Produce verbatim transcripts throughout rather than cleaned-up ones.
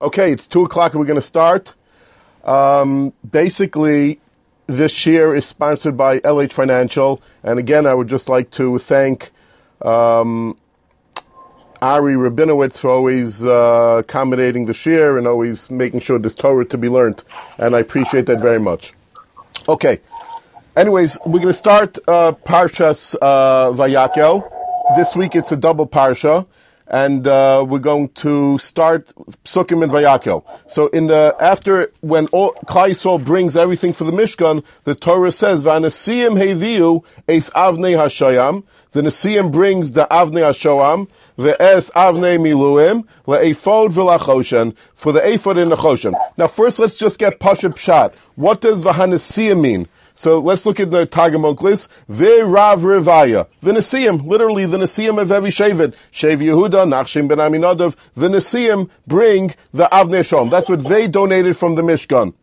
Okay, it's two o'clock and we're going to start. Um, basically, this year is sponsored by L H Financial. And again, I would just like to thank um, Ari Rabinowitz for always uh, accommodating the shir and always making sure there's Torah to be learned. And I appreciate that very much. Okay. Anyways, we're going to start uh, Parshas uh, Vayakel. This week it's a double Parsha. And uh, we're going to start Psukim and Vayakel. So in the after when all, Klal Yisrael brings everything for the Mishkan, the Torah says, "V'anasiyim heviu es avnei hashayam." The Nesiim brings the avnei hashoam, ve'es avnei miluim le'ephod v'lachoshen, for the ephod and the choshen. Now, first, let's just get Pashat Pshat. What does V'hanasiyim mean? So let's look at the Targum Onkelos. Ve'rav revaya. The Nesiim, literally the Nesiim of every Shevet. Shev Yehuda, Nachshim ben Aminadav. The Nesiim bring the Avnei Hashoam. That's what they donated from the Mishkan.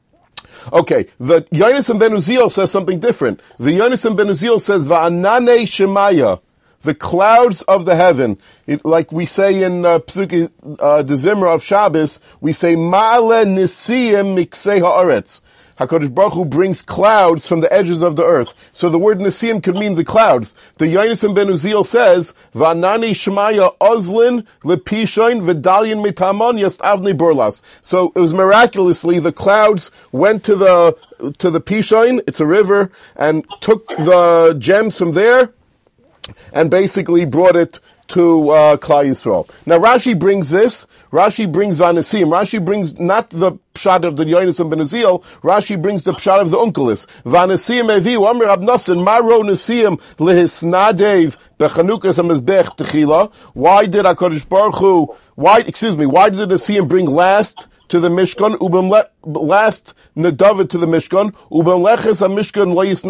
Okay, the Yonasan ben Uziel says something different. The Yonasan ben Uziel says, Va'anane Shemaya. The clouds of the heaven. It, like we say in uh, Psuki, uh, the Zimra of Shabbos, we say, Ma'ale Nesiim Miksei Ha'aretz. HaKadosh Baruch Hu brings clouds from the edges of the earth. So the word Nesiim could mean the clouds. The Yonasan ben Uziel says, V'anani Shemaya Ozlin Lepishoin V'dalyin Mitamon Yast Avnei Burlas. So it was miraculously, the clouds went to the, to the Pishoin, it's a river, and took the gems from there, and basically brought it to uh, Klal Yisrael. Now Rashi brings this. Rashi brings Vanasim. Rashi brings not the pshat of the Yonasan ben Uziel. Rashi brings the pshat of the Onkelos. Vanasim eviu Amr Abnasan Maro Nesiim lehisnadev bechanukas hamizbech techila. Why did HaKadosh Baruch Hu? Why? Excuse me. Why did the Nesiim bring last to the Mishkan, ubam le, last Nadavid to the Mishkan, ubam leches ha-Mishkan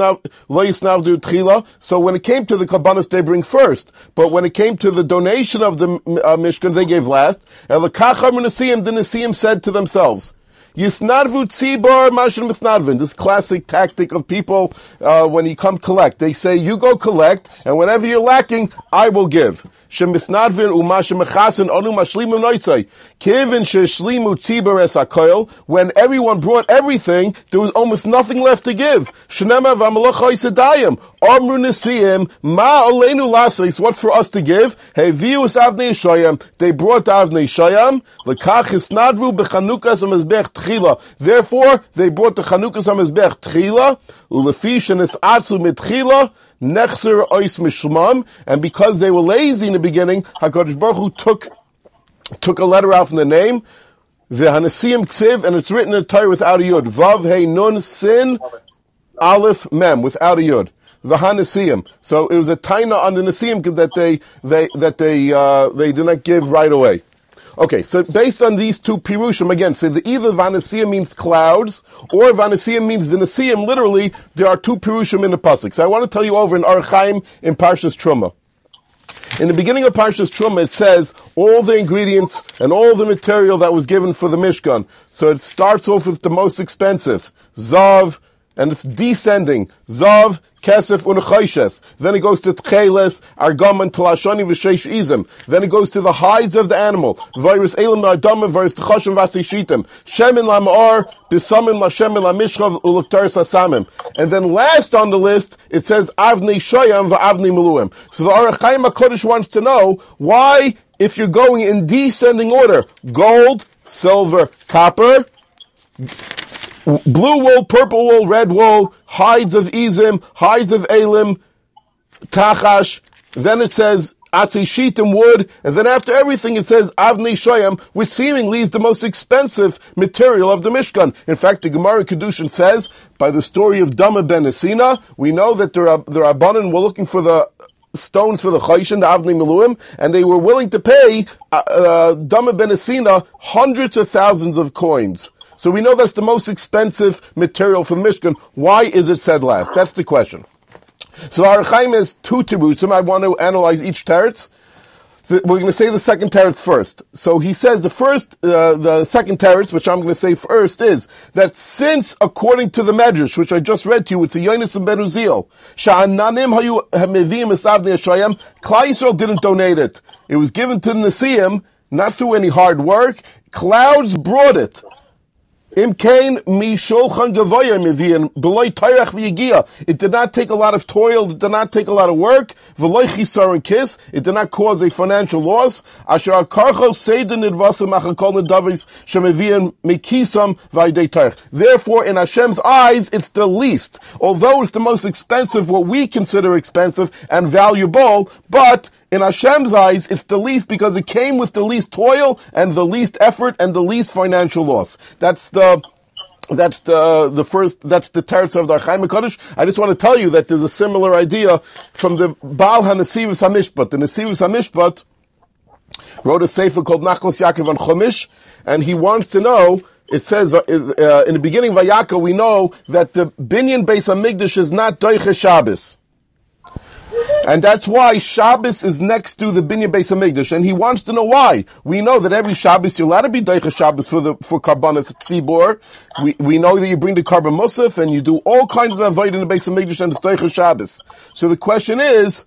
lo yisnavdu tchila. So when it came to the Kabbanis, they bring first. But when it came to the donation of the uh, Mishkan, they gave last. And the Kachar Nesiim, the Nesiim said to themselves, Yisnadvu tzibor mashin misnadvin. This classic tactic of people, uh, when you come collect. They say, you go collect, and whenever you're lacking, I will give. Shemisnadvin umashem mechasen onu mashlimu noisei. Kivin sheshlimu tzibor es hakoil. When everyone brought everything, there was almost nothing left to give. Shnema v'amalach ha'yisadayim. Amru nesiim ma oleinu lasis. What's for us to give? Hevius avnei shoyam. They brought avnei shoyam. Lekach hisnadvu bechanukas hamizbech tchila. Therefore, they brought the chanukas hamizbech tchila. Ulefi shenisatzu mitchila. Nechser ois mishmam, and because they were lazy in the beginning, HaKadosh Baruch Hu took took a letter out from the name, V'hanesiim ksiv, and it's written in the Torah without a yud. Vav hey nun sin aleph mem, without a yud. V'hanesiim. So it was a taina on the Nesiim that they they that they uh, they did not give right away. Okay, so based on these two pirushim, again, so the either Vanasiyim means clouds, or Vanasiyim means the Nesiim, literally, there are two pirushim in the pasuk. So I want to tell you over in Orach Chaim in Parshas Truma. In the beginning of Parshas Truma, it says all the ingredients and all the material that was given for the Mishkan. So it starts off with the most expensive, Zav, and it's descending, Zav, Kesef, Unechayshes. Then it goes to Tcheles, Argam, and Talashoni, V'sheish Izim. Then it goes to the hides of the animal. Virus Elam, Nardam, Virus Tchashim, Vasishitim. Shemin Lamar, Bisamim, Lashemin, Lamishchav, Uluktar Sasamim. And then last on the list, it says Avnei Shoyam, V'avnei Meluim. So the Orach Chaim HaKodesh wants to know why, if you're going in descending order, gold, silver, copper, blue wool, purple wool, red wool, hides of Izim, hides of Elim, Tachash. Then it says Atzi Shitim, wood, and then after everything it says Avnei Shoyam, which seemingly is the most expensive material of the Mishkan. In fact, the Gemara Kedushin says, by the story of Dama ben Esina, we know that the, the Rabbanan were looking for the stones for the Chayshin, the Avnei Meluim, and they were willing to pay uh, uh, Dama ben Esina hundreds of thousands of coins. So we know that's the most expensive material for the Mishkan. Why is it said last? That's the question. So Orach Chaim has two terutzim. I want to analyze each teretz. We're going to say the second teretz first. So he says the first, uh, the second teretz, which I'm going to say first, is that since, according to the Medrash, which I just read to you, it's a Yonasan ben Uziel, Sha'ananim hayu meviim es avnei Hashoyam, Klal Yisrael didn't donate it. It was given to the Nesiim, not through any hard work. Clouds brought it. It did not take a lot of toil. It did not take a lot of work. It did not cause a financial loss. Therefore, in Hashem's eyes, it's the least. Although it's the most expensive, what we consider expensive and valuable, but in Hashem's eyes, it's the least because it came with the least toil and the least effort and the least financial loss. That's the That's the the first. That's the teretz of the Ohr HaChaim HaKadosh. I just want to tell you that there's a similar idea from the Baal HaNesivus HaMishpat. The Nesivus HaMishpat wrote a sefer called Nachlas Yaakov on Chumash, and he wants to know. It says uh, in the beginning of Vayaka, we know that the Binyan Beis Hamikdash is not Doiche Shabbos. And that's why Shabbos is next to the Binyan Beis Hamikdash, and he wants to know why. We know that every Shabbos you're allowed to be Doicha Shabbos for the for Karbanas Tzibor. We we know that you bring the Karban Musaf and you do all kinds of avoid in the Beis Hamikdash and it's Doicha Shabbos. So the question is,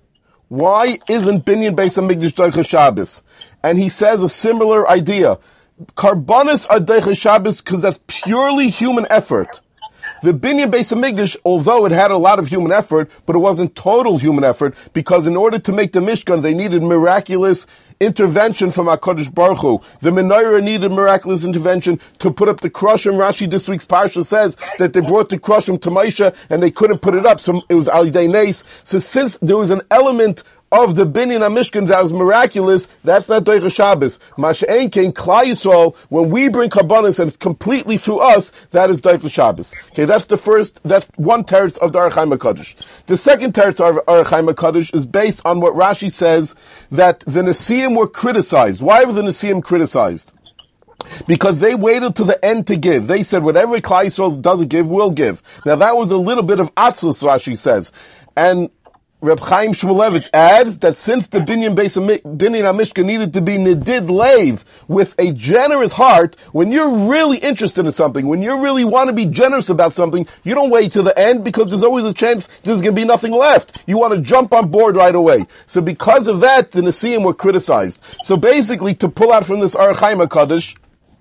why isn't Binyan Beis Hamikdash Doicha Shabbos? And he says a similar idea. Karbanas are Doicha Shabbos because that's purely human effort. The Binyan Beis Hamikdash, although it had a lot of human effort, but it wasn't total human effort, because in order to make the Mishkan, they needed miraculous intervention from HaKadosh Baruch Hu. The Menorah needed miraculous intervention to put up the Krushim. Rashi this week's parsha says that they brought the Krushim to Moshe and they couldn't put it up, so it was Alidei Nes. So since there was an element of the Binyan HaMishkan that was miraculous, that's not Doicha Shabbos. Masha'en Kein Klal Yisrael, when we bring Karbanos and it's completely through us, that is Doicha Shabbos. Okay, that's the first, that's one teretz of the Ohr HaChaim HaKadosh. The second teretz of the Ohr HaChaim HaKadosh is based on what Rashi says, that the Nesiim were criticized. Why were the Nesiim criticized? Because they waited to the end to give. They said, whatever Klal Yisrael doesn't give, we'll give. Now that was a little bit of atzlus, Rashi says. And Reb Chaim Shmulevitz adds that since the Binyan Beis Binyan HaMishkan needed to be nidid leiv, with a generous heart, when you're really interested in something, when you really want to be generous about something, you don't wait to the end because there's always a chance there's going to be nothing left. You want to jump on board right away. So because of that, the Nesiim were criticized. So basically, to pull out from this Ohr HaChaim HaKadosh,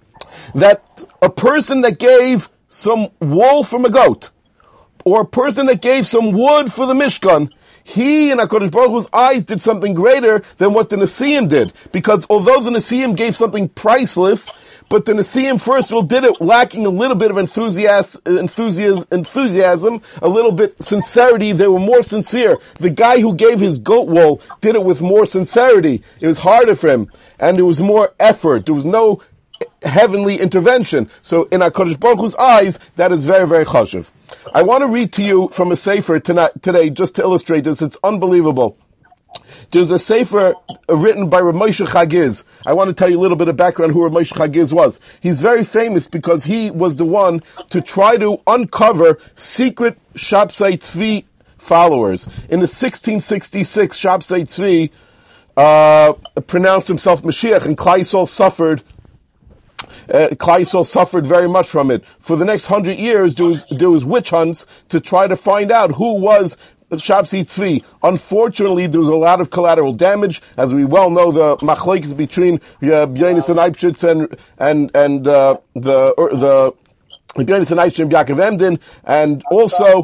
that a person that gave some wool from a goat, or a person that gave some wood for the Mishkan, he in HaKadosh Baruch Hu's eyes did something greater than what the Nesiim did. Because although the Nesiim gave something priceless, but the Nesiim first of all did it lacking a little bit of enthusiasm, enthusiasm, enthusiasm, a little bit sincerity. They were more sincere. The guy who gave his goat wool did it with more sincerity. It was harder for him, and there was more effort. There was no heavenly intervention. So in HaKadosh Baruch Hu's eyes, that is very, very chashuv. I want to read to you from a sefer tonight, today, just to illustrate this. It's unbelievable. There's a sefer written by Rav Moshe Chagiz. I want to tell you a little bit of background who Rav Moshe Chagiz was. He's very famous because he was the one to try to uncover secret Shabsai Tzvi followers. In the sixteen sixty-six, Shabsai Tzvi uh, pronounced himself Mashiach, and Klal Yisrael suffered Uh, Klal Yisrael suffered very much from it. For the next hundred years, there was, there was witch hunts to try to find out who was Shabsai Tzvi. Unfortunately, there was a lot of collateral damage. As we well know, the machlokes between uh, Yonis and Eibschitz and, and, and, uh, the, or, the, Yonis and Eibschitz and Yaakov Emden, and also,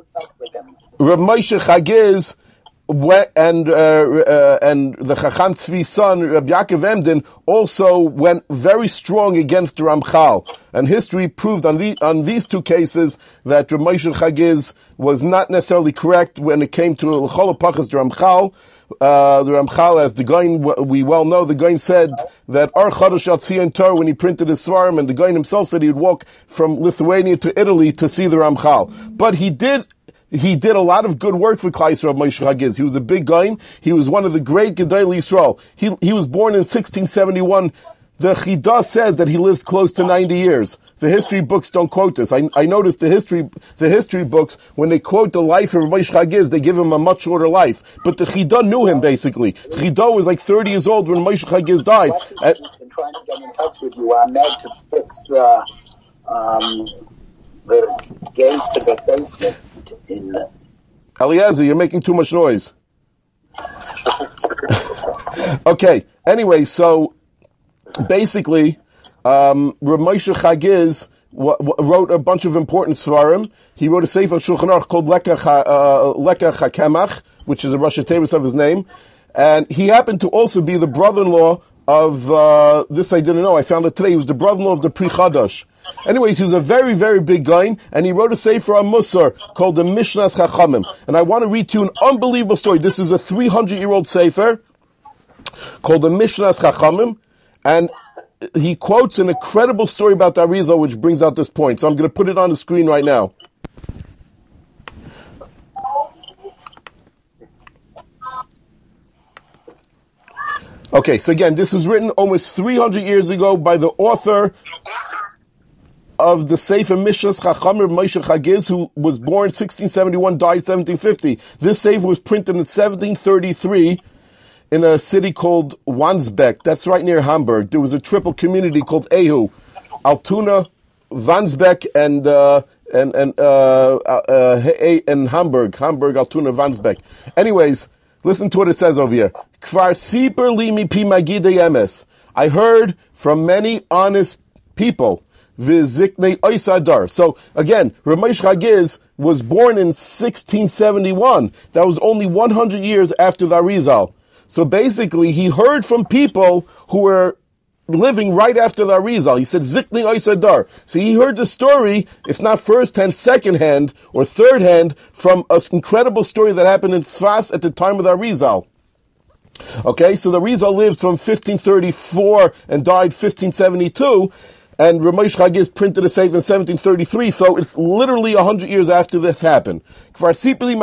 Rav Moshe Chagiz, and uh, uh, and the Chacham Tzvi's son, Rabbi Yaakov Emden, also went very strong against the Ramchal. And history proved on, the, on these two cases that Rabbi Moshe Chagiz was not necessarily correct when it came to L'chol Pachas the Ramchal. Uh, the Ramchal, as the Gaon, we well know, the Gaon said that Ar Chodesh Al Tzion Torah, when he printed his Svarim, and the Gaon himself said he'd walk from Lithuania to Italy to see the Ramchal. But he did He did a lot of good work for Klal Yisrael, Moshe Chagiz. He was a big guy. He was one of the great Gedolei Yisrael. He, he was born in sixteen seventy-one. The Chidah says that he lives close to ninety years. The history books don't quote this. I, I noticed the history, the history books, when they quote the life of Moshe Chagiz, they give him a much shorter life. But the Chidah knew him, basically. Chidah was like thirty years old when Moshe Chagiz died. I've been trying to get in touch with you. I'm mad to fix the, um, the gate to the basement. In the... Eliezer, you're making too much noise. Okay, anyway, so basically, um, Rav Moshe Chagiz w- w- wrote a bunch of important svarim. He wrote a sefer on Shulchan Aruch called Lekach uh, Lekach HaKemach, which is a Rosh Tevis of his name, and he happened to also be the brother-in-law of uh, this I didn't know. I found it today. He was the brother-in-law of the Pri Chadash. Anyways, he was a very, very big guy, and he wrote a sefer on Musar called the Mishnas Chachamim. And I want to read to you an unbelievable story. This is a three hundred year old sefer called the Mishnas Chachamim, and he quotes an incredible story about the Arizal, which brings out this point. So I'm going to put it on the screen right now. Okay, so again, this was written almost three hundred years ago by the author of the Sefer Mishnas Chachamim, Moshe Chagiz, who was born sixteen seventy-one, died seventeen fifty. This sefer was printed in seventeen thirty-three in a city called Wandsbek. That's right near Hamburg. There was a triple community called Ehu, Altona, Wandsbek, and uh, and and uh, uh, and Hamburg, Hamburg, Altona, Wandsbek. Anyways, listen to what it says over here. Kvar siper li mi pi magidei emes. I heard from many honest people. Viziknei oisadar. So again, Rav Moshe Chagiz was born in sixteen seventy-one. That was only one hundred years after the Arizal. So basically, he heard from people who were living right after the Arizal. He said, Zikni Oisadar. So he heard the story, if not first hand, second hand, or third hand, from an incredible story that happened in Tzfas at the time of the Arizal. Okay, so the Arizal lived from fifteen thirty-four and died fifteen seventy-two, and Rav Moshe Chagiz printed a sefer in seventeen thirty-three, so it's literally one hundred years after this happened. There was a story.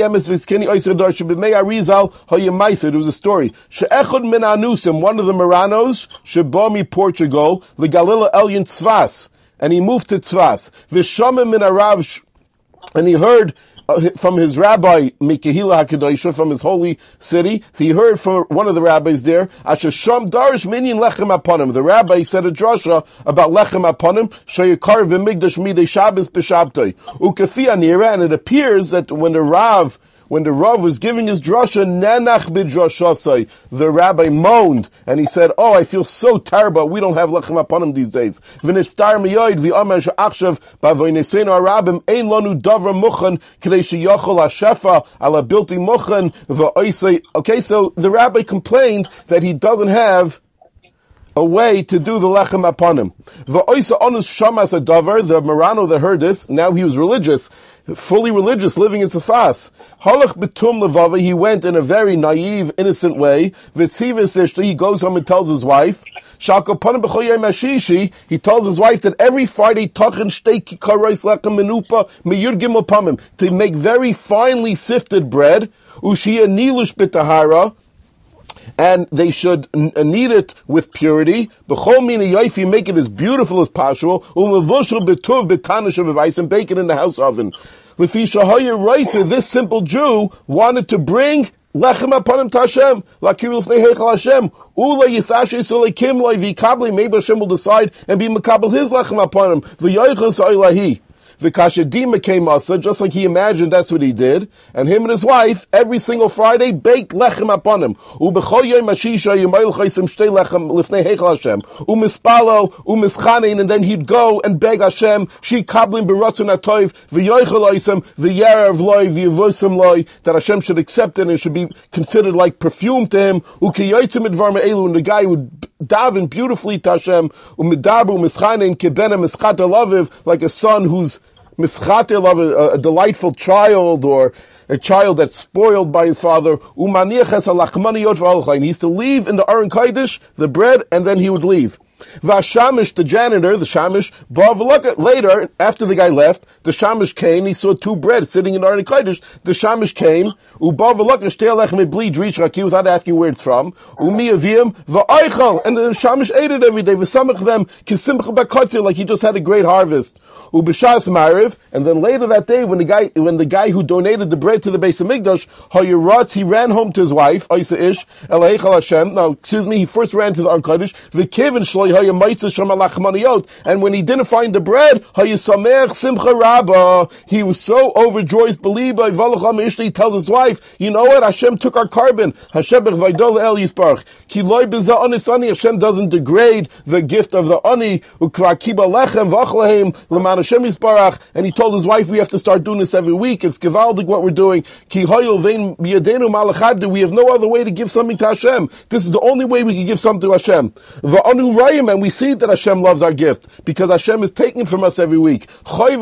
One of the Maranos, Shebomi, Portugal, the Galila Elyon Tzvas, and he moved to Tzvas. V'shamim min Arav, and he heard Uh, from his rabbi, Mikehila HaKadosh, from his holy city. So he heard from one of the rabbis there, Asher Sham Darish Minyan Lechem Aponim. The rabbi said a drasha about Lechem Aponim, Shayakar V'migdash Midei Shabbos B'Shabtoi. Ukafi Anira, and it appears that when the Rav, when the Rav was giving his drasha, Nanach B'Drashasai, the rabbi moaned, and he said, oh, I feel so terrible, we don't have Lechem Aponim these days. V'nitztar miyoid v'amar she'achshav b'avoyneseinu arabim ein lanu davra muchen k'dei she'yochol ha'shefa ala bilti muchen v'oisei. Okay, so the rabbi complained that he doesn't have a way to do the Lechem Aponim. V'oisa onus shamas adavar, the Marano that heard this, now he was religious, fully religious, living in Tzfas. Halach betum levava, he went in a very naive, innocent way. V'tzivis ishta, he goes home and tells his wife. Shalkopanim b'choyei mashishi, he tells his wife that every Friday tachin shtei kikarois lechem menupa meyud gimel pamim, to make very finely sifted bread. Ushia nilush b'tahara, and they should n- knead it with purity. B'chol mina yoifi, make it as beautiful as possible. U'mevushel b'tuv b'tanish b'vais, and bake it in the house oven. L'fi shahaya Reitzer, this simple Jew wanted to bring lechem aponim to Hashem, l'akir l'fnei heichal Hashem. Ula yisashe soleikim loy v'kabli, maybe Hashem will decide and be makabel his lechem aponim. V'yoichos oilahi. V'kashadima came also, just like he imagined, that's what he did. And him and his wife, every single Friday, baked lechem upon him. U'b'chol yom hashisha yimayil chaysim shtei lechem lifnei heichal Hashem. U'mispalel, u'mischanein, and then he'd go and beg Hashem, she kablim b'rotzon atoiv, v'yoichel oisem, v'yerev loy, v'yavosim loy, that Hashem should accept it and it should be considered like perfume to him. U'kiyoytzim edvar me'elu, and the guy would daven beautifully to Hashem. U'midabu, u'mischanein, kibena mischat alaviv, like a son who's mischate love, a, a delightful child, or a child that's spoiled by his father. He used to leave in the Aron Kodesh, the bread, and then he would leave. Vashamish, the janitor, the shamish, later, after the guy left, the shamish came, he saw two bread sitting in the Aron Kodesh. The shamish came, without asking where it's from, and the shamish ate it every day, like he just had a great harvest. Ubishas Mariv, and then later that day, when the guy, when the guy who donated the bread to the Beis Hamikdash, Hayirotz, he ran home to his wife, Isa Ish, Elaheichal Hashem. Now, excuse me, he first ran to the Aron Kodesh. V'kivin shloi And when he didn't find the bread, he was so overjoyed. He tells his wife, you know what? Hashem took our carbon. Hashem doesn't degrade the gift of the ani. And he told his wife, we have to start doing this every week. It's gewaldig what we're doing. We have no other way to give something to Hashem. This is the only way we can give something to Hashem. And we see that Hashem loves our gift because Hashem is taking from us every week. And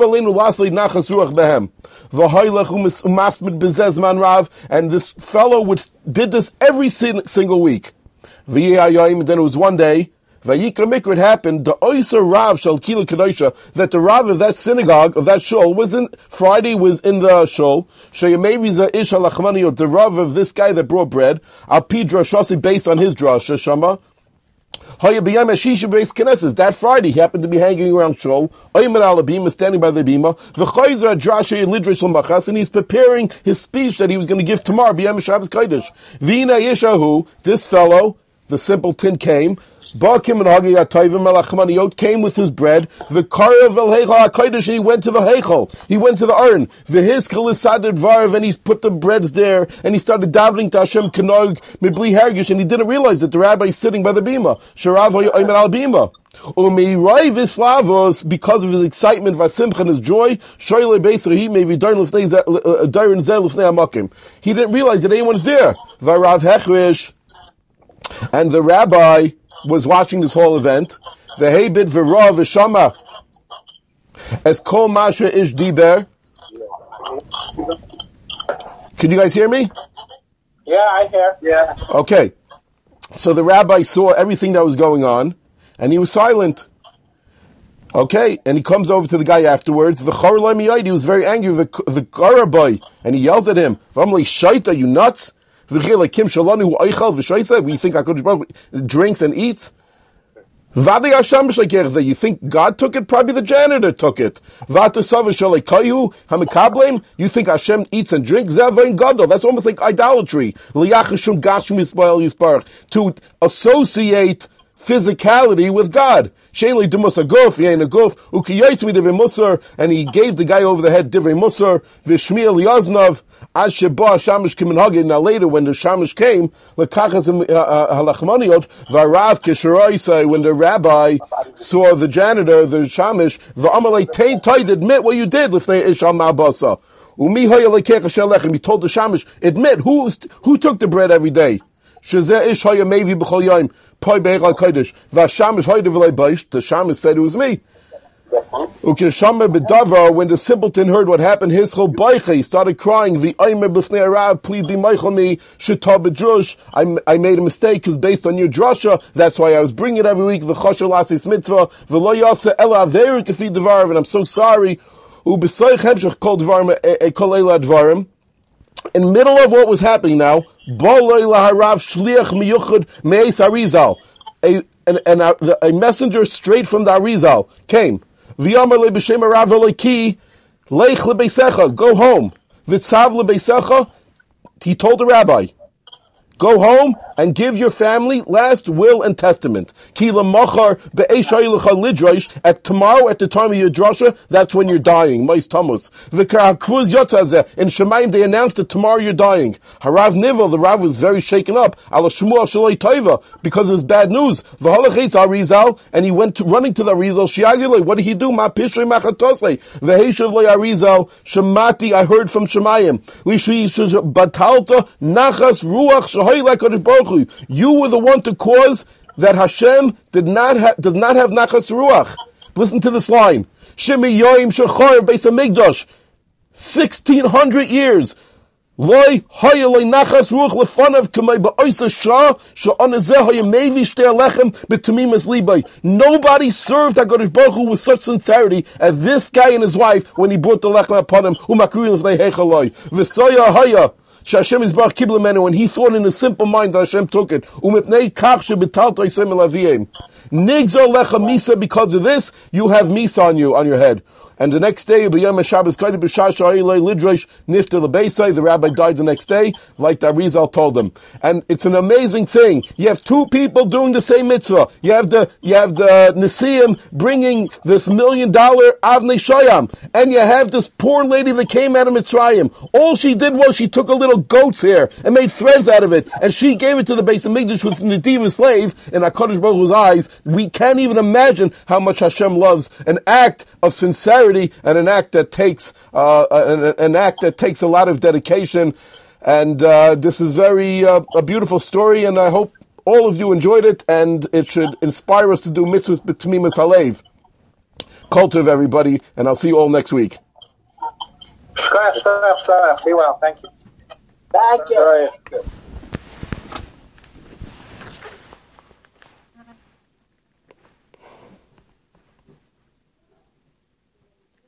this fellow which did this every single week. And then it was one day, it happened, the Oyser Rav Shal Kila Kedosha, that the Rav of that synagogue, of that shul, was in, Friday was in the shul, Sheyameviza Ish HaLachmaniyot, the Rav of this guy that brought bread, Al Pi Drashasi, based on his drasha, Shama, that Friday, he happened to be hanging around shul, Oymer Alabima, standing by the bima, V'chayzer Drasha Lidrish L'machas, and he's preparing his speech that he was going to give tomorrow, B'yam Shabbos Kodesh. V'ina Yeshahu, this fellow, the simpleton came, Bakim and Hagi Atayvim Melachmaniyot came with his bread. The Karav El Heichal HaKodesh, and he went to the Heichal. He went to the urn. The Hizkel Isadid Varv, and he put the breads there, and he started davening to Hashem Kenog Mibli Hergish, and he didn't realize that the rabbi is sitting by the bima. Sharav Oymer al bima. Umirai Vislavos, because of his excitement, Vasimcha, and his joy, Shoyle Beiser, he may be Darin Zel Lefnei Amakim. He didn't realize that anyone's there. Varav Hechrish, and the rabbi was watching this whole event. V'heibit v'ra v'shama as kol masha ish diber. Can you guys hear me? Yeah, I hear. Yeah. Okay. So the rabbi saw everything that was going on, and he was silent. Okay, and he comes over to the guy afterwards. V'char lo miyayid, he was very angry. V'karabai, and he yells at him. V'amli shaita, you nuts? We think HaKadosh Baruch Hu drinks and eats? You think God took it? Probably the janitor took it. You think Hashem eats and drinks? That's almost like idolatry. To associate physicality with God. And he gave the guy over the head divrei musar, v'shmiel yaznav, as sheba shamish kimin. Now later, when the shamish came, lekachas halachmaniot, v'arav kisharoisai, when the rabbi saw the janitor, the shamish, v'amalei tein toid, admit what you did, lifnei ishal ma'basa. Umi hoya lekech asher lechem, he told the shamish, admit, who, who took the bread every day? Shezeh ish hoya mevi b'chol yom. The Shamish said it was me. When the simpleton heard what happened, he started crying. Please be meichel me. I, I made a mistake because based on your drasha, that's why I was bringing it every week. And I'm so sorry. In the middle of what was happening now, a, and, and a, a messenger straight from the Arizal came. Go home. He told the rabbi, go home and give your family last will and testament. At tomorrow, at the time of your drasha, that's when you're dying. Mais Tammuz. In Shemaim, they announced that tomorrow you're dying. Harav Nivel, the Rav was very shaken up. Because of his bad news. And he went to, running to the Arizal. What did he do? Shemati, I heard from Shemayim. You were the one to cause that Hashem did not ha- does not have nachas ruach. Listen to this line. Shemi yoim shechar beis hamikdash. Sixteen hundred years. Loi haya loi nachas ruach lefanav k'may ba'oisa shah sha'anazeh haya mevi shtei alechem b'tamimas libay. Nobody served HaKadosh Baruch Hu with such sincerity as this guy and his wife when he brought the lechem upon him. Umakri l'fnei hechaloi. V'soya haya. Hashem is bar kibla, when he thought in a simple mind that Hashem took it. Umipnei kach shebetalto isem elaviem. Nigzor lecha misa, because of this, you have misa on you, on your head. And the next day, B'yom Shabbos Kodesh B'shah Sha'ilei Lidrosh Nifta L'Beisai, the rabbi died the next day, like the Arizal told him. And it's an amazing thing. You have two people doing the same mitzvah. You have the, you have the Nesiim bringing this million dollar Avnei Shoyam, and you have this poor lady that came out of Mitzrayim. All she did was she took a little goat's hair and made threads out of it, and she gave it to the Beis Hamikdash with Nediva slave in HaKadosh Baruch Hu's eyes. We can't even imagine how much Hashem loves an act of sincerity and an act that takes uh, an, an act that takes a lot of dedication. And uh, this is very uh, a beautiful story, and I hope all of you enjoyed it, and it should inspire us to do mitzvahs b'tmimus halev. Kol tov, everybody, and I'll see you all next week. Shkoyach, shkoyach, shkoyach. Be well. Thank you. Thank you.